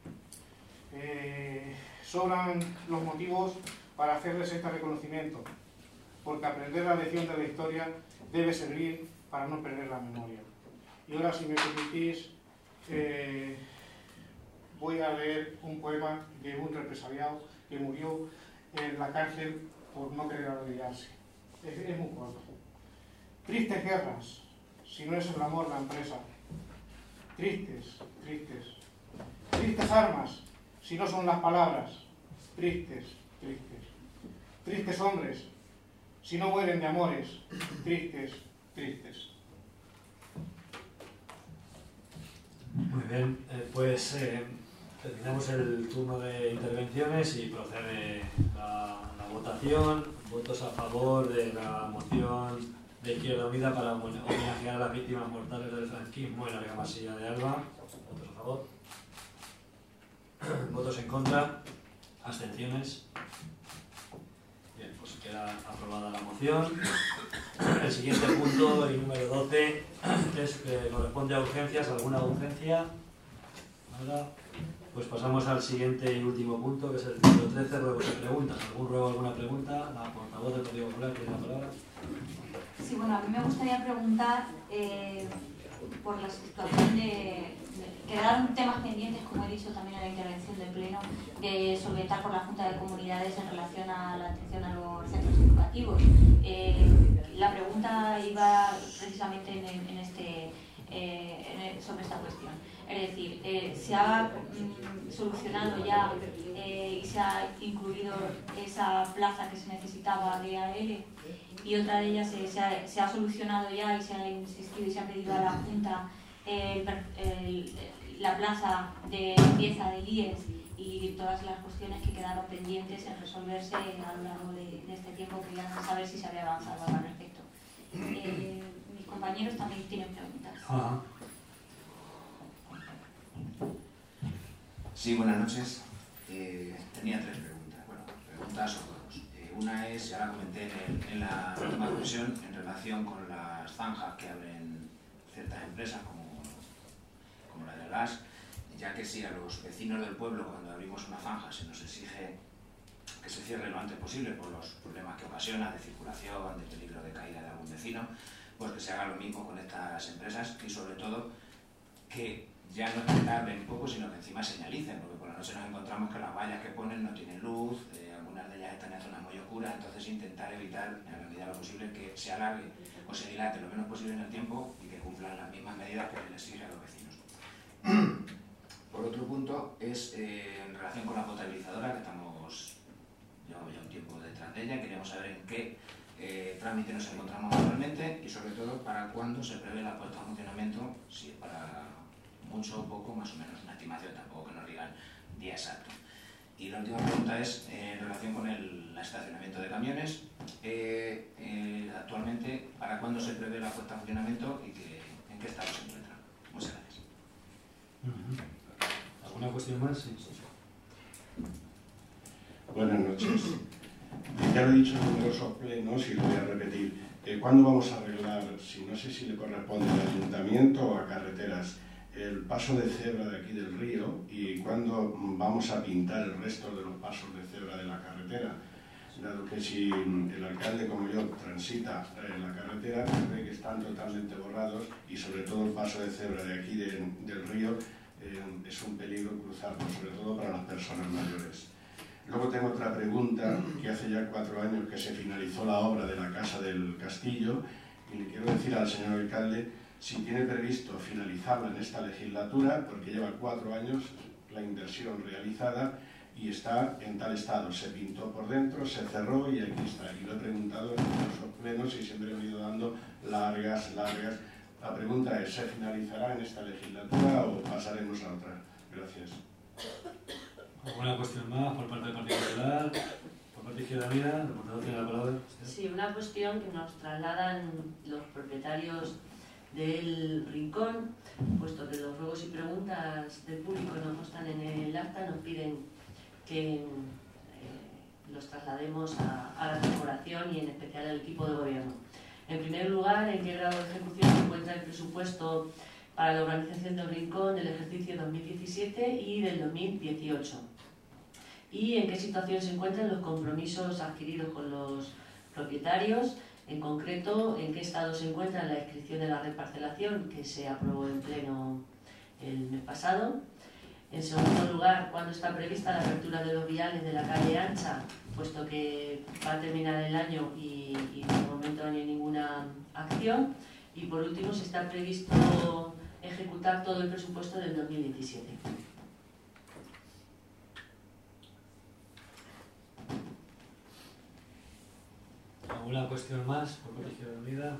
[SPEAKER 4] Sobran los motivos para hacerles este reconocimiento, porque aprender la lección de la historia debe servir para no perder la memoria. Y ahora, si me permitís, voy a leer un poema de un represaliado que murió en la cárcel por no querer arrodillarse. Es muy corto. Tristes guerras, si no es el amor la empresa. Tristes, tristes. Tristes armas, si no son las palabras. Tristes, tristes. Tristes hombres, si no mueren de amores. Tristes, tristes.
[SPEAKER 2] Muy bien, pues terminamos el turno de intervenciones y procede la votación. votos a favor de la moción de Izquierda Unida para homenajear a las víctimas mortales del franquismo en la Larga Masía de Alba. Votos a favor. Votos en contra. Abstenciones. Bien, pues queda aprobada la moción. El siguiente punto, el número 12, es que corresponde a urgencias. ¿Alguna urgencia? Nada. Pues pasamos al siguiente y último punto, que es el número 13, ruegos y preguntas. ¿Algún ruego, alguna pregunta? La portavoz del Partido Popular tiene la palabra.
[SPEAKER 1] Sí, bueno, a mí me gustaría preguntar por la situación de quedaron temas pendientes, como he dicho también en la intervención del Pleno, de solventar por la Junta de Comunidades en relación a la atención a los centros educativos. La pregunta iba precisamente sobre esta cuestión. Es decir, se ha solucionado ya y se ha incluido esa plaza que se necesitaba de AL, y otra de ellas se ha solucionado ya y se ha insistido y se ha pedido a la Junta la plaza de limpieza del IES y todas las cuestiones que quedaron pendientes en resolverse a lo largo de este tiempo. Querían saber si se había avanzado al respecto. Mis compañeros también tienen preguntas.
[SPEAKER 7] Sí, buenas noches. Tenía tres preguntas. Bueno, preguntas o dos. Una es, ya la comenté en la última comisión, en relación con las zanjas que abren ciertas empresas, como la de gas, ya que si a los vecinos del pueblo, cuando abrimos una zanja, se nos exige que se cierre lo antes posible por los problemas que ocasiona de circulación, de peligro de caída de algún vecino, pues que se haga lo mismo con estas empresas y sobre todo que ya no es que abren poco, sino que encima señalicen, porque por la noche nos encontramos que las vallas que ponen no tienen luz, algunas de ellas están en zonas muy oscuras, entonces intentar evitar en la medida de lo posible que se alargue o se dilate lo menos posible en el tiempo y que cumplan las mismas medidas que se les exige a los vecinos. Por otro punto es en relación con la potabilizadora, que llevamos ya un tiempo detrás de ella, queríamos saber en qué trámite nos encontramos actualmente y sobre todo para cuándo se prevé la puesta en funcionamiento, si es para mucho o poco, más o menos una estimación, tampoco que nos digan día exacto. Y la última pregunta es en relación con el estacionamiento de camiones. Actualmente, ¿para cuándo se prevé la puesta en funcionamiento y en qué estado se encuentra? Muchas gracias.
[SPEAKER 2] ¿Alguna cuestión más? Sí.
[SPEAKER 8] Buenas noches. Ya lo he dicho en numerosos plenos y lo voy a repetir. ¿Cuándo vamos a arreglar, si no sé si le corresponde al ayuntamiento o a carreteras, el paso de cebra de aquí del río y cuándo vamos a pintar el resto de los pasos de cebra de la carretera? Dado que si el alcalde como yo transita la carretera, ve que están totalmente borrados y sobre todo el paso de cebra de aquí del río es un peligro cruzarlo, sobre todo para las personas mayores. Luego tengo otra pregunta, que hace ya 4 años que se finalizó la obra de la Casa del Castillo y le quiero decir al señor alcalde si tiene previsto finalizarla en esta legislatura, porque lleva 4 años la inversión realizada y está en tal estado. Se pintó por dentro, se cerró y aquí está. Y lo he preguntado en nuestros plenos y siempre he venido dando largas. La pregunta es, ¿se finalizará en esta legislatura o pasaremos a otra? Gracias.
[SPEAKER 2] ¿Alguna cuestión más por parte del Partido Popular? ¿Por parte de Izquierda Unida? ¿El portavoz tiene la palabra?
[SPEAKER 3] Sí, una cuestión que nos trasladan los propietarios del Rincón, puesto que los ruegos y preguntas del público no constan en el acta, nos piden que los traslademos a la corporación y en especial al equipo de gobierno. En primer lugar, ¿en qué grado de ejecución se encuentra el presupuesto para la organización del Rincón del ejercicio 2017 y del 2018? ¿Y en qué situación se encuentran los compromisos adquiridos con los propietarios? En concreto, ¿en qué estado se encuentra la inscripción de la reparcelación que se aprobó en pleno el mes pasado? En segundo lugar, ¿cuándo está prevista la apertura de los viales de la calle Ancha, puesto que va a terminar el año y de momento no hay ninguna acción? Y por último, ¿si está previsto ejecutar todo el presupuesto del 2017?
[SPEAKER 2] ¿Alguna cuestión más por parte de Izquierda Unida?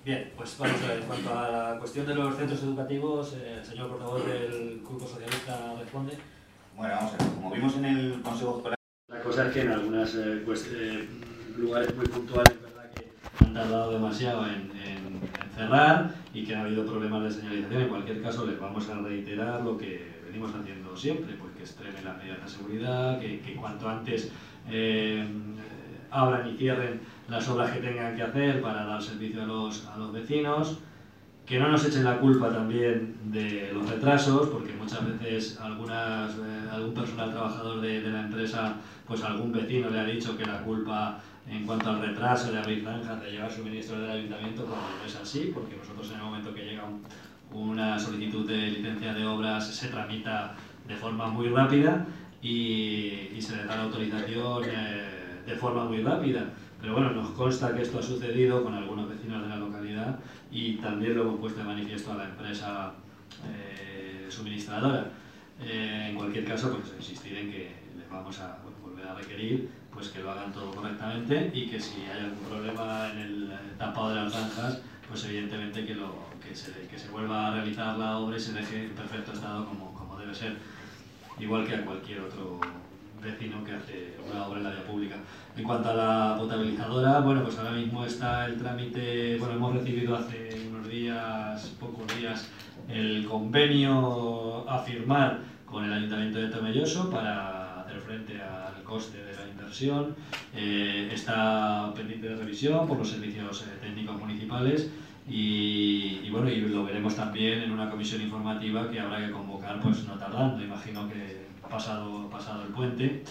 [SPEAKER 2] Bien, pues vamos a ver, en cuanto a la cuestión de los centros educativos, el señor portavoz del Grupo Socialista responde.
[SPEAKER 5] Bueno, vamos a ver, como vimos en el Consejo Escolar...
[SPEAKER 2] La cosa es que en algunos lugares muy puntuales, ¿verdad?, que han tardado demasiado en cerrar y que ha habido problemas de señalización. En cualquier caso, les vamos a reiterar lo que venimos haciendo siempre, pues que extremen las medidas de seguridad, que cuanto antes abran y cierren las obras que tengan que hacer para dar servicio a los vecinos, que no nos echen la culpa también de los retrasos, porque muchas veces algún personal trabajador de la empresa, pues algún vecino le ha dicho que la culpa en cuanto al retraso de abrir zanjas, de llevar suministros del ayuntamiento, cuando no es así, porque nosotros en el momento que llega una solicitud de licencia de obras se tramita de forma muy rápida y se le da la autorización de forma muy rápida. Pero bueno, nos consta que esto ha sucedido con algunos vecinos de la localidad y también lo hemos puesto de manifiesto a la empresa suministradora. En cualquier caso, pues insistir en que les vamos a volver a requerir pues que lo hagan todo correctamente y que si hay algún problema en el tapado de las zanjas, pues evidentemente que se vuelva a realizar la obra y se deje en perfecto estado como debe ser, igual que a cualquier otro vecino que hace una obra en la vía pública. En cuanto a la potabilizadora, bueno, pues ahora mismo está el trámite, bueno, hemos recibido hace unos días, pocos días, el convenio a firmar con el Ayuntamiento de Tomelloso para hacer frente al coste de la inversión. Está pendiente de revisión por los servicios técnicos municipales y bueno, y lo veremos también en una comisión informativa que habrá que convocar, pues no tardando, imagino que pasado el puente.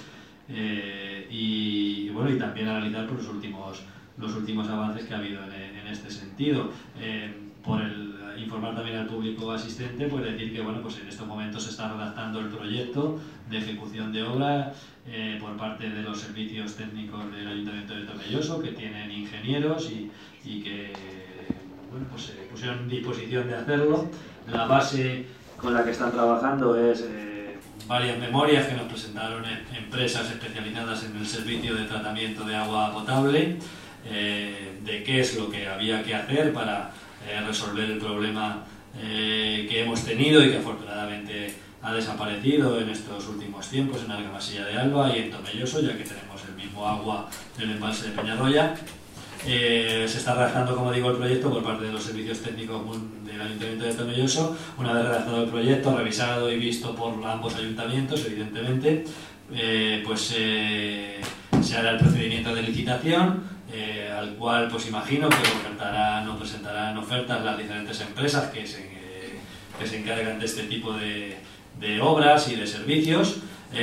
[SPEAKER 2] Y bueno, y también analizar por los últimos avances que ha habido en este sentido. Por informar también al público asistente, pues decir que bueno, pues en estos momentos se está redactando el proyecto de ejecución de obra por parte de los servicios técnicos del Ayuntamiento de Tomelloso, que tienen ingenieros y que bueno, pues se pusieron en disposición de hacerlo. La base con la que están trabajando es varias memorias que nos presentaron empresas especializadas en el servicio de tratamiento de agua potable, de qué es lo que había que hacer para resolver el problema que hemos tenido y que afortunadamente ha desaparecido en estos últimos tiempos en Argamasilla de Alba y en Tomelloso, ya que tenemos el mismo agua del embalse de Peñarroya. Se está redactando, como digo, el proyecto por parte de los servicios técnicos del Ayuntamiento de Tomelloso. Una vez redactado el proyecto, revisado y visto por ambos ayuntamientos, evidentemente, pues se hará el procedimiento de licitación, al cual pues imagino que presentarán ofertas las diferentes empresas que se encargan de este tipo de obras y de servicios,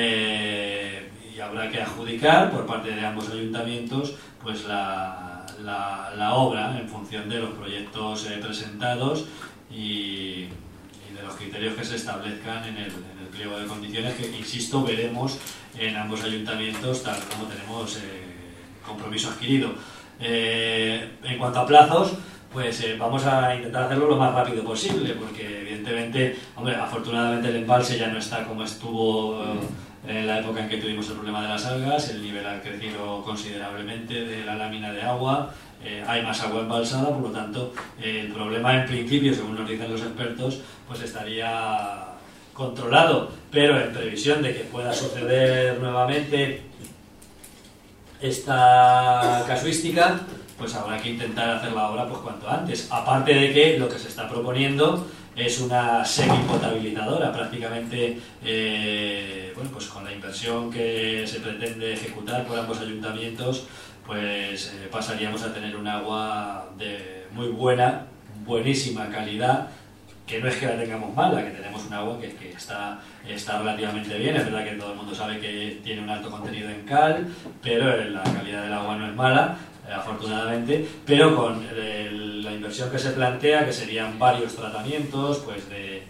[SPEAKER 2] y habrá que adjudicar por parte de ambos ayuntamientos pues la obra en función de los proyectos presentados y de los criterios que se establezcan en el pliego de condiciones que, insisto, veremos en ambos ayuntamientos tal como tenemos compromiso adquirido. En cuanto a plazos, pues vamos a intentar hacerlo lo más rápido posible, porque evidentemente, hombre, afortunadamente el embalse ya no está como estuvo en la época en que tuvimos el problema de las algas. El nivel ha crecido considerablemente de la lámina de agua, hay más agua embalsada, por lo tanto el problema en principio, según nos dicen los expertos, pues estaría controlado, pero en previsión de que pueda suceder nuevamente esta casuística, pues habrá que intentar hacer la obra pues cuanto antes. Aparte de que lo que se está proponiendo es una semipotabilizadora, prácticamente bueno, pues con la inversión que se pretende ejecutar por ambos ayuntamientos, pues pasaríamos a tener un agua de muy buenísima calidad, que no es que la tengamos mala, que tenemos un agua que está relativamente bien. Es verdad que todo el mundo sabe que tiene un alto contenido en cal, pero la calidad del agua no es mala, afortunadamente, pero con la inversión que se plantea, que serían varios tratamientos, pues de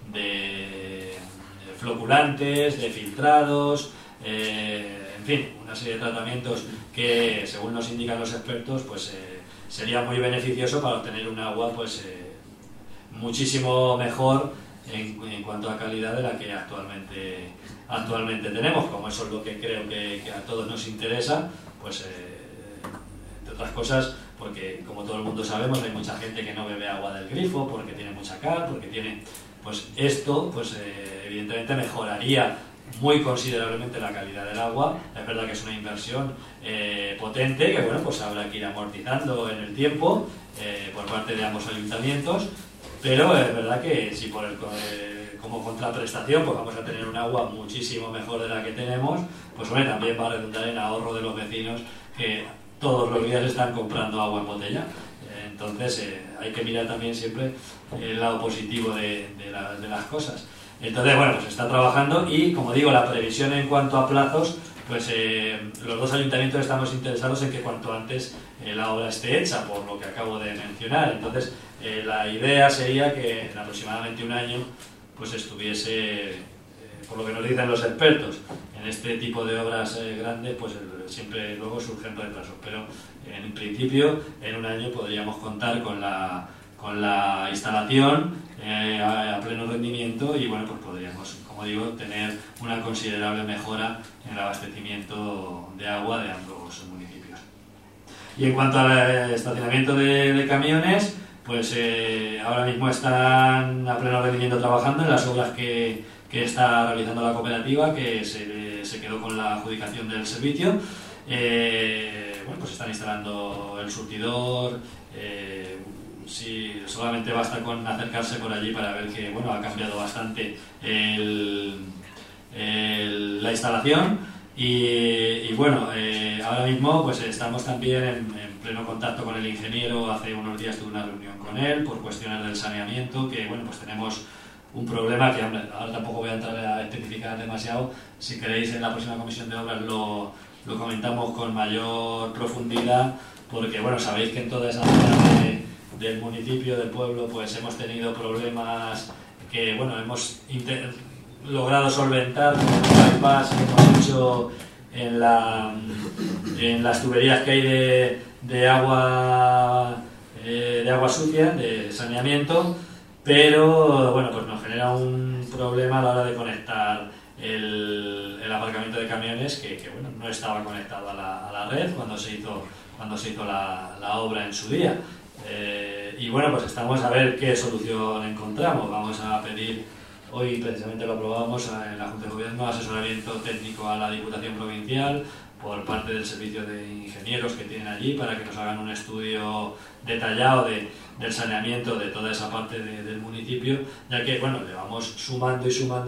[SPEAKER 2] floculantes, de filtrados, en fin, una serie de tratamientos que, según nos indican los expertos, pues sería muy beneficioso para obtener un agua pues muchísimo mejor en cuanto a calidad de la que actualmente tenemos. Como eso es lo que creo que a todos nos interesa, pues entre entre otras cosas porque, como todo el mundo sabemos, hay mucha gente que no bebe agua del grifo porque tiene mucha cal, porque tiene... Pues esto, pues evidentemente mejoraría muy considerablemente la calidad del agua. Es verdad que es una inversión potente, que bueno, pues habrá que ir amortizando en el tiempo por parte de ambos ayuntamientos, pero es verdad que si como contraprestación pues vamos a tener un agua muchísimo mejor de la que tenemos, pues hombre, también va a redundar en ahorro de los vecinos que todos los días están comprando agua en botella. Entonces hay que mirar también siempre el lado positivo de las cosas. Entonces, bueno, pues está trabajando y, como digo, la previsión en cuanto a plazos, pues los dos ayuntamientos estamos interesados en que cuanto antes la obra esté hecha, por lo que acabo de mencionar. Entonces, la idea sería que en aproximadamente un año pues estuviese, por lo que nos dicen los expertos, en este tipo de obras grandes, pues siempre luego surgen retrasos. Pero en principio, en un año podríamos contar con la instalación a pleno rendimiento y bueno, pues podríamos, como digo, tener una considerable mejora en el abastecimiento de agua de ambos municipios. Y en cuanto al estacionamiento de camiones, pues ahora mismo están a pleno rendimiento trabajando en las obras que está realizando la cooperativa, que se quedó con la adjudicación del servicio. Bueno, pues están instalando el surtidor. Sí, solamente basta con acercarse por allí para ver que bueno, ha cambiado bastante la instalación y bueno, ahora mismo pues estamos también en pleno contacto con el ingeniero. Hace unos días tuve una reunión con él por cuestiones del saneamiento, que bueno, pues tenemos un problema que ahora tampoco voy a entrar a especificar demasiado. Si queréis, en la próxima comisión de obras lo comentamos con mayor profundidad, porque bueno, sabéis que en toda esa zona del municipio, del pueblo, pues hemos tenido problemas que bueno, hemos logrado solventar con un bypass que hemos hecho en las tuberías que hay de agua sucia, de saneamiento, pero bueno, pues nos genera un problema a la hora de conectar el aparcamiento de camiones que bueno, no estaba conectado a la red cuando se hizo la obra en su día. Y bueno, pues estamos a ver qué solución encontramos. Vamos a pedir, hoy precisamente lo aprobamos en la Junta de Gobierno, asesoramiento técnico a la Diputación Provincial por parte del servicio de ingenieros que tienen allí para que nos hagan un estudio detallado del saneamiento de toda esa parte del municipio, ya que bueno, le vamos sumando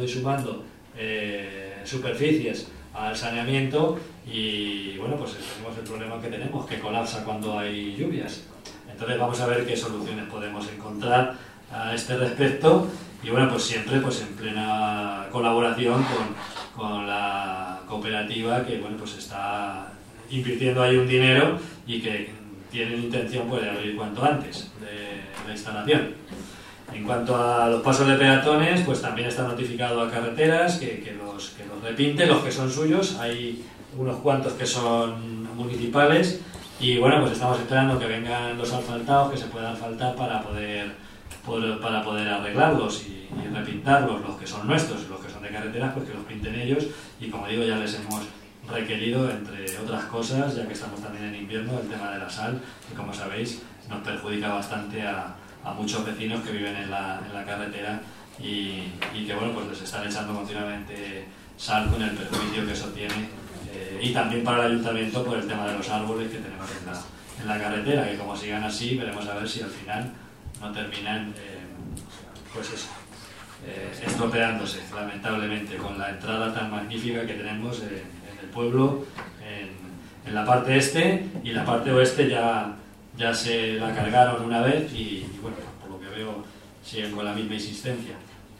[SPEAKER 2] superficies al saneamiento y bueno, pues tenemos el problema que tenemos, que colapsa cuando hay lluvias. Entonces vamos a ver qué soluciones podemos encontrar a este respecto y bueno, pues siempre pues en plena colaboración con la cooperativa, que bueno, pues está invirtiendo ahí un dinero y que tienen intención pues de abrir cuanto antes de la instalación. En cuanto a los pasos de peatones, pues también está notificado a Carreteras que los repinte, los que son suyos. Hay unos cuantos que son municipales y bueno, pues estamos esperando que vengan los asfaltados, que se puedan asfaltar para poder arreglarlos y repintarlos, los que son nuestros y los que son de Carreteras, pues que los pinten ellos. Y como digo, ya les hemos requerido, entre otras cosas, ya que estamos también en invierno, el tema de la sal, que como sabéis nos perjudica bastante a muchos vecinos que viven en la carretera y que bueno, pues les están echando continuamente sal con el perjuicio que eso tiene, y también para el ayuntamiento por el tema de los árboles que tenemos en la carretera, que como sigan así veremos a ver si al final no terminan pues eso, estropeándose lamentablemente, con la entrada tan magnífica que tenemos en el pueblo, en la parte este, y la parte oeste ya se la cargaron una vez y bueno, por lo que veo siguen con la misma insistencia.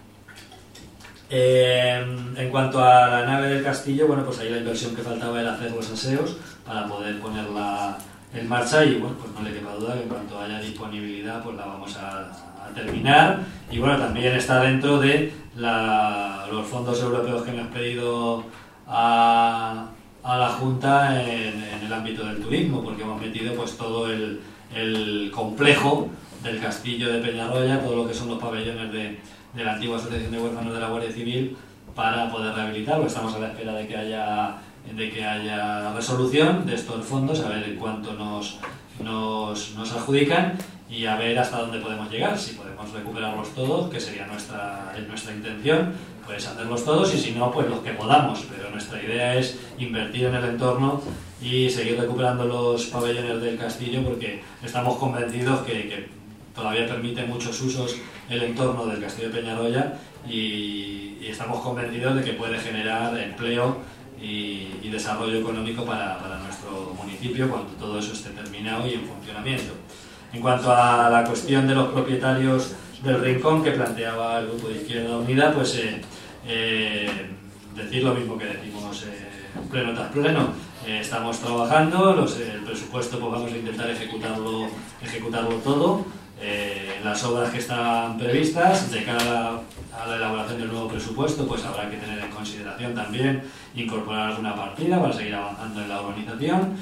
[SPEAKER 2] En cuanto a la nave del castillo, bueno, pues ahí la inversión que faltaba era hacer los aseos para poder ponerla en marcha y bueno, pues no le quepa duda que en cuanto haya disponibilidad pues la vamos a terminar. Y bueno, también está dentro de los fondos europeos que hemos pedido a la Junta en el ámbito del turismo, porque hemos metido pues todo el complejo del castillo de Peñarroya, todo lo que son los pabellones de la antigua Asociación de Huérfanos de la Guardia Civil, para poder rehabilitarlo. Estamos a la espera de que haya de que haya resolución de estos fondos, a ver en cuánto nos adjudican y a ver hasta dónde podemos llegar. Si podemos recuperarlos todos, que sería nuestra intención, pues hacerlos todos, y si no, pues los que podamos. Pero nuestra idea es invertir en el entorno y seguir recuperando los pabellones del castillo, porque estamos convencidos que todavía permite muchos usos el entorno del castillo de Peñarroya, y estamos convencidos de que puede generar empleo y desarrollo económico para nuestro municipio cuando todo eso esté terminado y en funcionamiento. En cuanto a la cuestión de los propietarios del Rincón que planteaba el Grupo de Izquierda Unida, pues decir lo mismo que decimos pleno tras pleno. Estamos trabajando, el presupuesto pues vamos a intentar ejecutarlo todo. Las obras que están previstas, de cara a la elaboración del nuevo presupuesto, pues habrá que tener en consideración también incorporar alguna partida para seguir avanzando en la urbanización.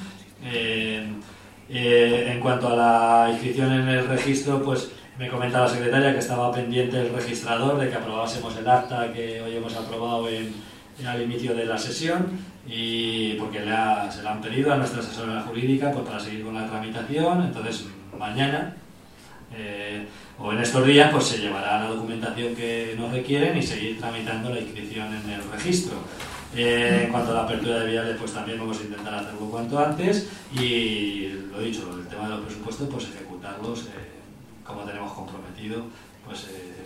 [SPEAKER 2] En cuanto a la inscripción en el registro, pues me comenta la secretaria que estaba pendiente el registrador de que aprobásemos el acta que hoy hemos aprobado al inicio de la sesión, y porque se la han pedido a nuestra asesora jurídica pues para seguir con la tramitación. Entonces mañana o en estos días pues se llevará la documentación que nos requieren y seguir tramitando la inscripción en el registro. En cuanto a la apertura de viales, pues también vamos a intentar hacerlo cuanto antes, y lo dicho, el tema de los presupuestos, pues ejecutarlos como tenemos comprometido, pues